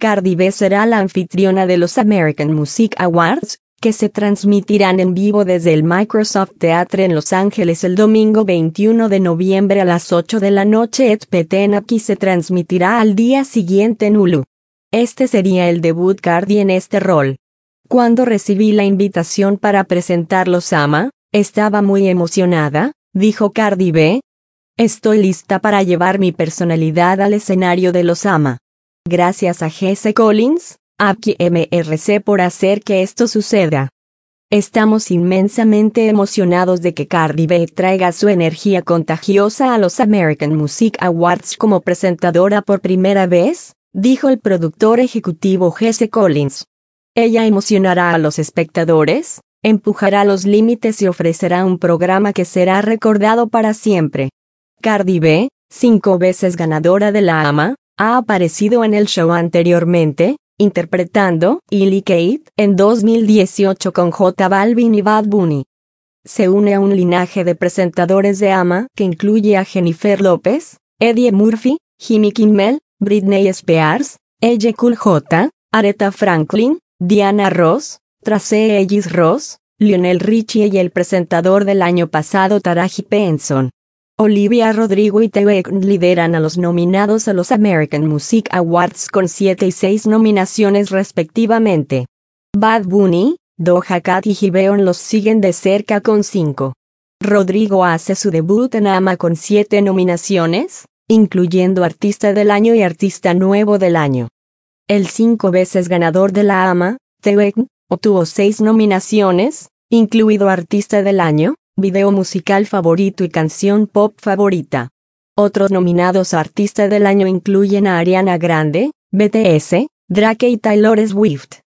Cardi B será la anfitriona de los American Music Awards, que se transmitirán en vivo desde el Microsoft Theatre en Los Ángeles el domingo 21 de noviembre a las 8 de la noche. Aquí se transmitirá al día siguiente en Hulu. Este sería el debut Cardi en este rol. Cuando recibí la invitación para presentar Los Ama, estaba muy emocionada, dijo Cardi B. Estoy lista para llevar mi personalidad al escenario de Los Ama. Gracias a Jesse Collins, Apki MRC por hacer que esto suceda. Estamos inmensamente emocionados de que Cardi B traiga su energía contagiosa a los American Music Awards como presentadora por primera vez, dijo el productor ejecutivo Jesse Collins. Ella emocionará a los espectadores, empujará los límites y ofrecerá un programa que será recordado para siempre. Cardi B, 5 veces ganadora de la AMA, ha aparecido en el show anteriormente, interpretando Illy Kate en 2018 con J Balvin y Bad Bunny. Se une a un linaje de presentadores de AMA que incluye a Jennifer López, Eddie Murphy, Jimmy Kimmel, Britney Spears, Elle Cool J, Aretha Franklin, Diana Ross, Tracee Ellis Ross, Lionel Richie y el presentador del año pasado Taraji P. Henson. Olivia Rodrigo y The Weeknd lideran a los nominados a los American Music Awards con 7 y 6 nominaciones respectivamente. Bad Bunny, Doja Cat y Giveon los siguen de cerca con 5. Rodrigo hace su debut en AMA con 7 nominaciones, incluyendo Artista del Año y Artista Nuevo del Año. El 5 veces ganador de la AMA, The Weeknd, obtuvo 6 nominaciones, incluido Artista del Año, Video Musical Favorito y Canción Pop Favorita. Otros nominados a Artista del Año incluyen a Ariana Grande, BTS, Drake y Taylor Swift.